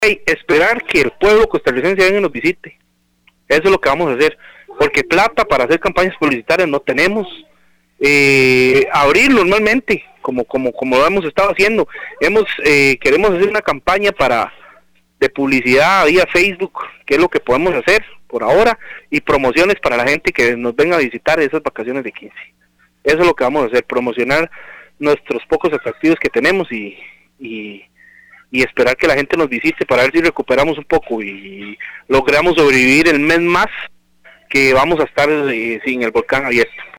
esperar que el pueblo costarricense venga y nos visite. Eso es lo que vamos a hacer, porque plata para hacer campañas publicitarias no tenemos. Abrir normalmente, como lo hemos estado haciendo, queremos hacer una campaña de publicidad vía Facebook, que es lo que podemos hacer por ahora, y promociones para la gente que nos venga a visitar esas vacaciones de 15. Eso es lo que vamos a hacer, promocionar nuestros pocos atractivos que tenemos y esperar que la gente nos visite para ver si recuperamos un poco y logramos sobrevivir el mes más que vamos a estar sin el volcán abierto.